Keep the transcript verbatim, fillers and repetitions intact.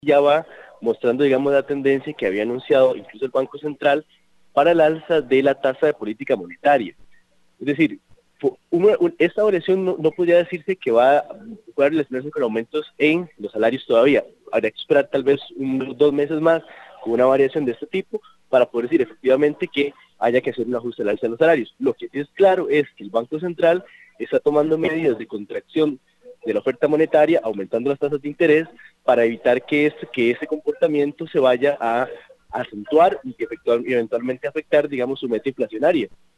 ya va mostrando, digamos, la tendencia que había anunciado incluso el Banco Central para el alza de la tasa de política monetaria. Es decir, una, un, esta variación no, no podría decirse que va a relacionarse con aumentos en los salarios todavía. Habría que esperar tal vez unos dos meses más con una variación de este tipo para poder decir efectivamente que haya que hacer un ajuste al alza de los salarios. Lo que es claro es que el Banco Central está tomando medidas de contracción de la oferta monetaria, aumentando las tasas de interés para evitar que, este, que ese comportamiento se vaya a acentuar y que eventualmente afectar, digamos, su meta inflacionaria.